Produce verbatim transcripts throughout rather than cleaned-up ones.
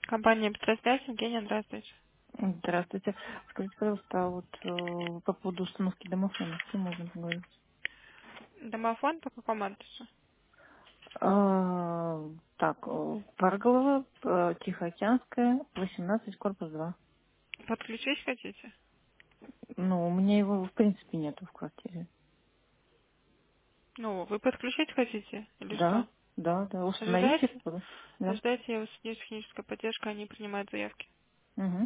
Компания «Петросвязь», Евгения, здравствуйте. Здравствуйте. Скажите, пожалуйста, а вот э, по поводу установки домофона, с кем можно поговорить? Домофон по какому адресу? А, так, э, Парголова, э, Тихоокеанская, восемнадцать, корпус два. Подключить хотите? Ну, у меня его, в принципе, нету в квартире. Ну, вы подключить хотите или Да, что? да, да, установить Ожидайте? его, да. Да. Ожидайте, я вас есть техническая поддержка, они принимают заявки. Угу.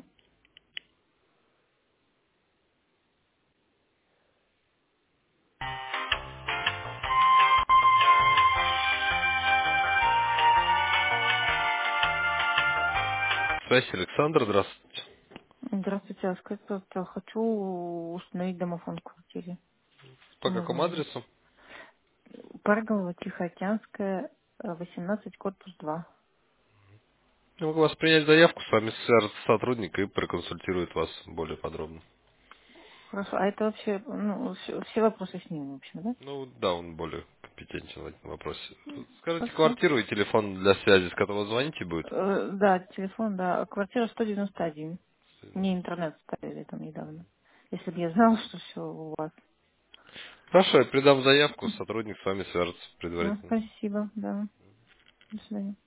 Связь, Александр, здравствуйте. Здравствуйте, а скажите, пожалуйста, хочу установить домофон в квартире. По Что нужно какому делать? адресу? Парголова, Тихоокеанская, э, восемнадцать, корпус два. Я могу вас принять заявку, с вами свяжется сотрудник и проконсультирует вас более подробно. Хорошо, а это вообще, ну, все, все вопросы с ним, в общем, да? Ну да, он более компетентен в этом вопросе. Скажите Хорошо. квартиру и телефон для связи, с которого звоните будет. Э, Да, телефон, да. Квартира сто девяносто один. Мне интернет ставили там недавно. Если бы я знала, что все у вас. Хорошо, я придам заявку, сотрудник с вами свяжется Ну, предварительно. спасибо, да. До свидания.